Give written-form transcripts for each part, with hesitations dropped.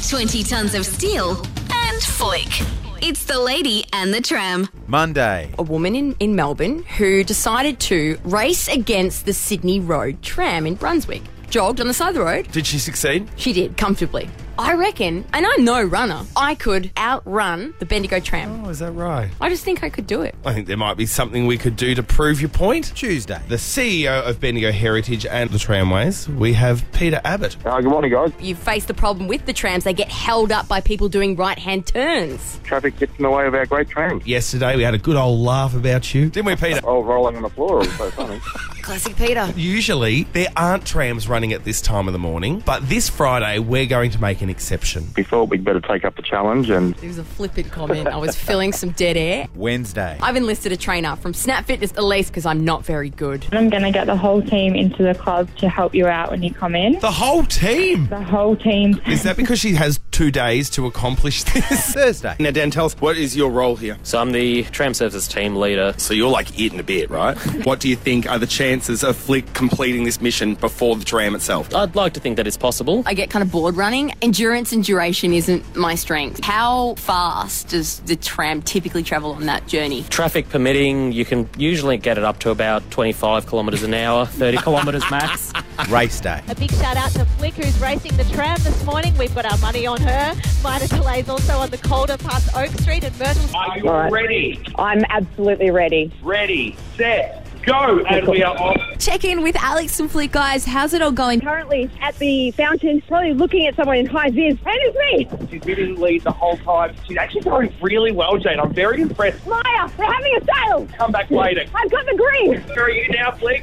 20 tons of steel and Flick. It's the Lady and the Tram. Monday. A woman in Melbourne who decided to race against the Sydney Road tram in Brunswick. Jogged on the side of the road. Did she succeed? She did, comfortably. I reckon, and I'm no runner, I could outrun the Bendigo tram. Oh, is that right? I just think I could do it. I think there might be something we could do to prove your point. Tuesday. The CEO of Bendigo Heritage and the Tramways, we have Peter Abbott. Good morning, guys. You face the problem with the trams, they get held up by people doing right-hand turns. Traffic gets in the way of our great tram. Yesterday we had a good old laugh about you, didn't we, Peter? I was rolling on the floor. It was so funny. Classic Peter. Usually there aren't trams running at this time of the morning, but this Friday we're going to make an exception. We thought we'd better take up the challenge and... It was a flippant comment. I was filling some dead air. Wednesday. I've enlisted a trainer from Snap Fitness Elise because I'm not very good. I'm going to get the whole team into the club to help you out when you come in. The whole team? The whole team. Is that because she has 2 days to accomplish this? Thursday. Now, Dan, tell us, what is your role here? So I'm the tram services team leader. So you're like it in a bit, right? What do you think are the chances of Flick completing this mission before the tram itself? I'd like to think that it's possible. I get kind of bored running. Endurance and duration isn't my strength. How fast does the tram typically travel on that journey? Traffic permitting, you can usually get it up to about 25 kilometres an hour, 30 kilometres max. Race day. A big shout out to Flick, who's racing the tram this morning. We've got our money on her. Minor delays also on the Calder past Oak Street and Myrtle. Are you ready? I'm absolutely ready. Ready, set, go, and we are off. Check in with Alex and Flick, guys. How's it all going? Currently at the fountain, probably looking at someone in high vis. And it's me! She's been in the lead the whole time. She's actually going really well, Jane. I'm very impressed. Maya, we're having a sail! Come back later. I've got the green! Where are you now, Flick?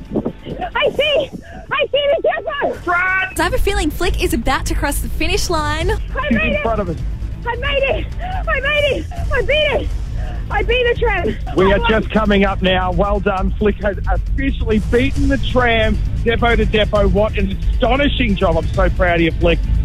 I see the depot! Run! I have a feeling Flick is about to cross the finish line. I made it! Front of us. I made it! I made it! I beat it! I beat the tram! We are just coming up now. Well done. Flick has officially beaten the tram, depot to depot. What an astonishing job. I'm so proud of you, Flick.